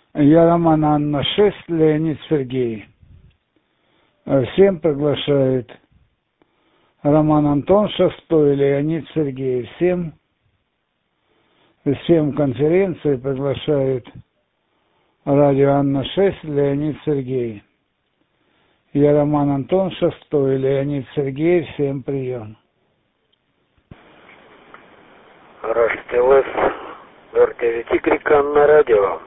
Я Роман Анна 6, Леонид Сергей. Всем приглашает Роман Антон 6, Леонид Сергей. Всем конференции приглашает радио Анна 6, Леонид Сергей. Я Роман Антон 6, Леонид Сергей. Всем прием. Раш-ТЛС, РТВ на радио.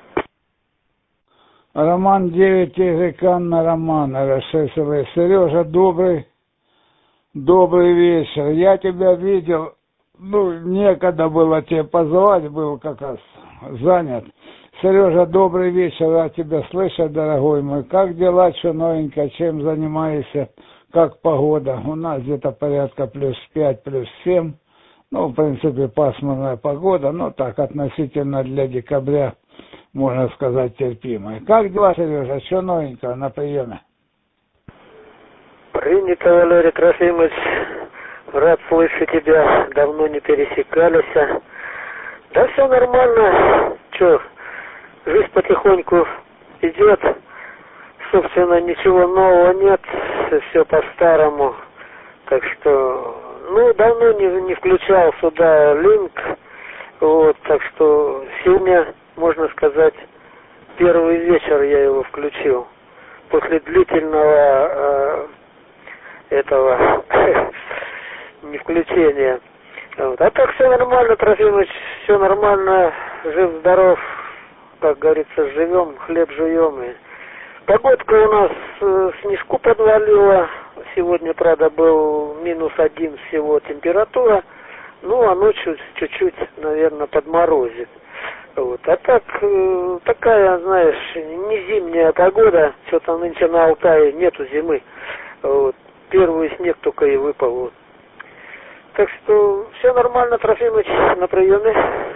Роман 9, на Роман, РШСЛ. Сережа, добрый вечер. Я тебя видел, некогда было тебе позвать, был как раз занят. Сережа, добрый вечер, рад тебя слышать, дорогой мой. Как дела, что новенькое, чем занимаешься, как погода? У нас где-то порядка +5, +7. В принципе, пасмурная погода, так, относительно для декабря, можно сказать, терпимая. Как дела, Сережа? Что новенького на приеме? Принято, Валерий Трофимович. Рад слышать тебя. Давно не пересекались. Да все нормально. Жизнь потихоньку идет. Собственно, ничего нового нет. Все по-старому. Так что, давно не включал сюда линк. Так что сегодня, можно сказать, первый вечер я его включил. После длительного этого не включения. А так все нормально, Трофимович, все нормально, жив-здоров, как говорится, живем, хлеб жуем. И погодка у нас снежку подвалила. Сегодня, правда, был -1 всего температура. А ночью чуть-чуть, наверное, подморозит. А так, такая, знаешь, не зимняя погода. Что-то нынче на Алтае нету зимы. Первый снег только и выпал. Так что все нормально, Трофимович, на приеме.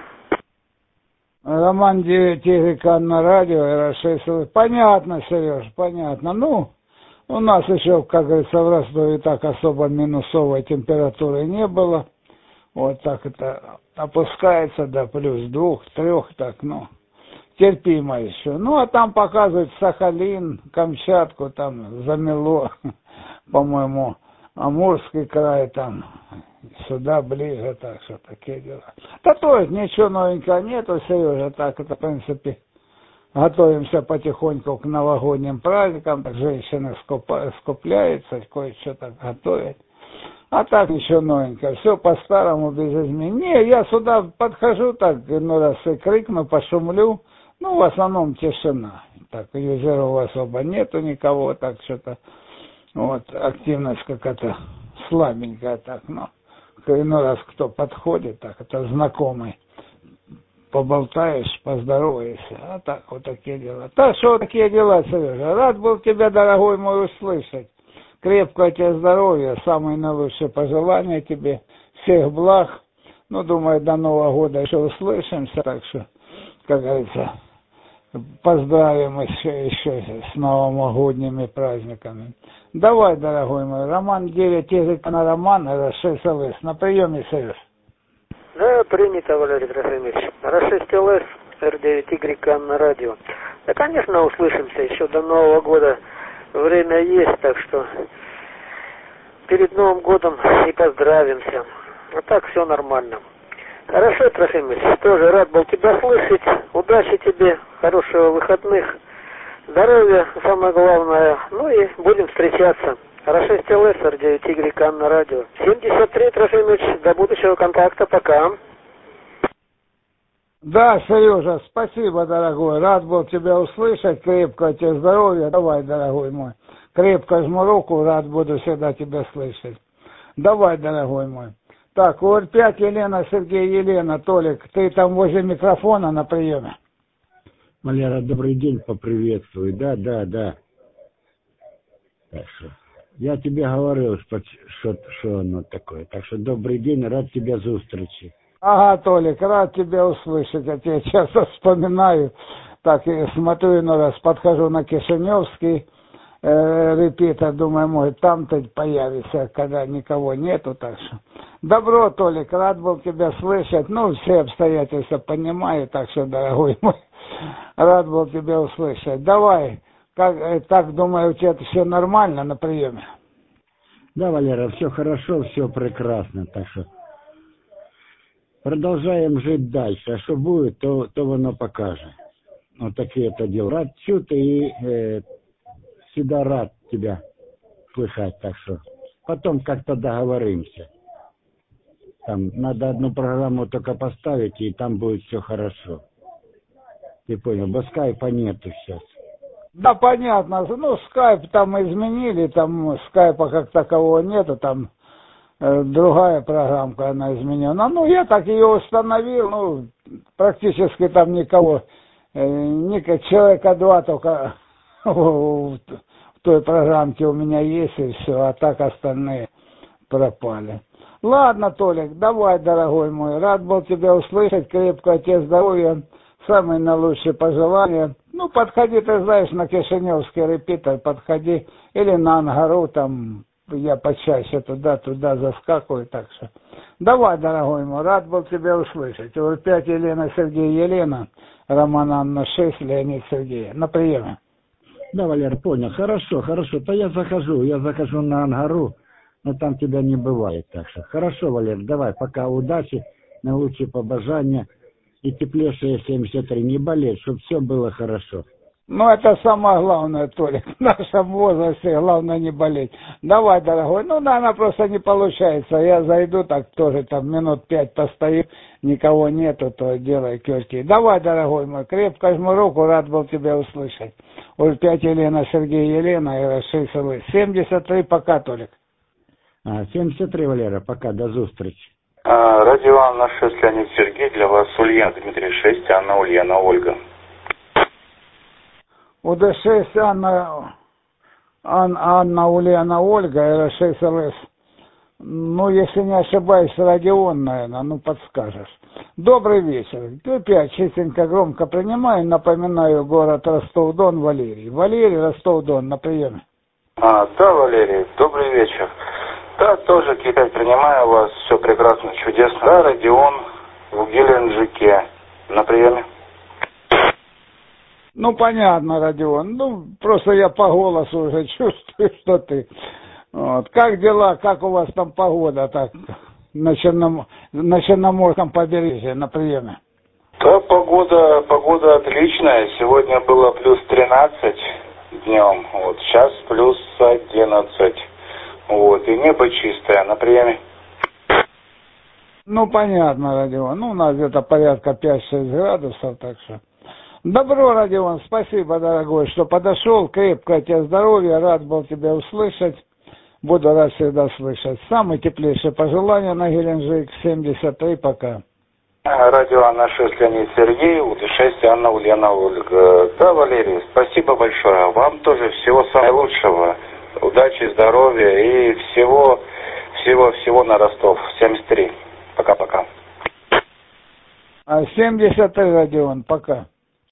Роман 9, на радио, РШСЛ. Понятно, Сереж, понятно. У нас еще, как говорится, в Ростове так особо минусовой температуры не было. Так это опускается до +2, 3, так, терпимо еще. А там показывают Сахалин, Камчатку, там замело, по-моему, Амурский край, там, сюда ближе, так что такие дела. Да то есть ничего новенького нету, Сережа, так это, в принципе, готовимся потихоньку к новогодним праздникам, так женщины скупляются, кое-что так готовят. А так ничего новенького, все по-старому, без изменений. Я сюда подхожу, так, раз и крикну, пошумлю, в основном тишина. Так, юзеров особо нету никого, так что-то, активность какая-то слабенькая, так, раз кто подходит, так, это знакомый, поболтаешь, поздороваешься, а так, такие дела. Так что такие дела, Сережа, рад был тебя, дорогой мой, услышать. Крепкого тебе здоровья, самые наилучшие пожелания тебе, всех благ. Думаю, до Нового года еще услышимся, так что, как говорится, поздравим еще с новогодними праздниками. Давай, дорогой мой, Роман 9, на Роман, РШСЛС, на приеме, Сереж. Да, принято, Валерий Трофимович. РШСЛС, R9Y на радио. Да, конечно, услышимся еще до Нового года. Время есть, так что перед Новым годом и поздравимся. А так все нормально. Хорошо, Трофимович, тоже рад был тебя слышать. Удачи тебе, хорошего выходных, здоровья, самое главное. И будем встречаться. Хорошо, СТЛС, R9Y на радио. 73, Трофимович, до будущего контакта, пока. Да, Сережа, спасибо, дорогой. Рад был тебя услышать. Крепкого тебе здоровья. Давай, дорогой мой. Крепко жму руку. Рад буду всегда тебя слышать. Давай, дорогой мой. Так, УР-5, Елена, Сергей, Елена, Толик. Ты там возле микрофона на приеме? Валера, добрый день, поприветствую. Да. Так что, я тебе говорил, что оно такое. Так что добрый день, рад тебя за встречи. Ага, Толик, рад тебя услышать. Я тебя часто вспоминаю. Так, и смотрю, раз подхожу на Кишиневский, репетитор, думаю, может, там-то появится, когда никого нету, так что. Добро, Толик, рад был тебя слышать. Все обстоятельства понимаю, так что, дорогой мой, Рад был тебя услышать. Давай, так думаю, у тебя это все нормально на приеме? Да, Валера, все хорошо, все прекрасно, так что продолжаем жить дальше. А что будет, то оно покажет. Вот такие это дела. Рад чуть и всегда рад тебя слышать, так что потом как-то договоримся. Там надо одну программу только поставить, и там будет все хорошо. Ты понял, бо скайпа нету сейчас. Да, понятно. Ну, скайп там изменили, там скайпа как такового нету, там другая программка, она изменена. Ну, я так ее установил, ну, практически там никого, человека два только в той программке у меня есть, и все, а так остальные пропали. Ладно, Толик, давай, дорогой мой, рад был тебя услышать, крепкого тебе здоровья, самые наилучшие пожелания. Ну, подходи, ты знаешь, на Кишиневский репитер, подходи, или на Ангару, там, я почаще туда заскакиваю, так что. Давай, дорогой мой, рад был тебя услышать. Вот 5 Елена, Сергей, Елена, Роман, Анна, 6, Леонид, Сергей. На приеме. Да, Валер, понял, хорошо, то я захожу на Ангару, но там тебя не бывает, так что. Хорошо, Валер, давай, пока, удачи, наилучшие побожания. И теплейшие 73, не болеть, чтобы все было хорошо. Ну, это самое главное, Толик, в нашем возрасте главное не болеть. Давай, дорогой, ну, наверное, просто не получается. Я зайду, так тоже там минут 5 постою, никого нету, то делай кёрки. Давай, дорогой мой, крепко жму руку, рад был тебя услышать. Уже 5 Елена, Сергей, Елена, и 6 Лыс. 73, пока, Толик. 73, Валера, пока, до зустрічі. Радио Анна 6, Леонид Сергей, для вас Ульяна Дмитрий 6, Анна Ульяна Ольга. УД6 Анна Ульяна Ольга, РС ЛС. Ну, если не ошибаюсь, Родион, наверное, ну подскажешь. Добрый вечер. Q5 чистенько, громко принимаю. Напоминаю, город Ростов-Дон, Валерий. Валерий, Ростов-Дон, на приеме. Да, Валерий, добрый вечер. Да, тоже Q5 принимаю вас, все прекрасно, чудесно. Да, Родион в Геленджике, на приеме. Ну, понятно, Родион. Ну, просто я по голосу уже чувствую, что ты. Вот. Как дела, как у вас там погода так на Черноморском побережье на приеме? Да, погода отличная. Сегодня было плюс 13 днем, вот сейчас плюс 11. Вот, и небо чистое, на приеме. Ну, понятно, Родион. Ну, у нас где-то порядка 5-6 градусов, так что. Добро, Родион, спасибо, дорогой, что подошел. Крепкого тебе здоровья, рад был тебя услышать. Буду рад всегда слышать. Самые теплейшие пожелания на Геленджик, 73, пока. Радио Анна 6, Леонид Сергей, УД6, Анна Ульяна Ольга. Да, Валерий, спасибо большое. Вам тоже всего самого лучшего. Удачи, здоровья и всего на Ростов. 73. Пока-пока. 73, Родион, пока.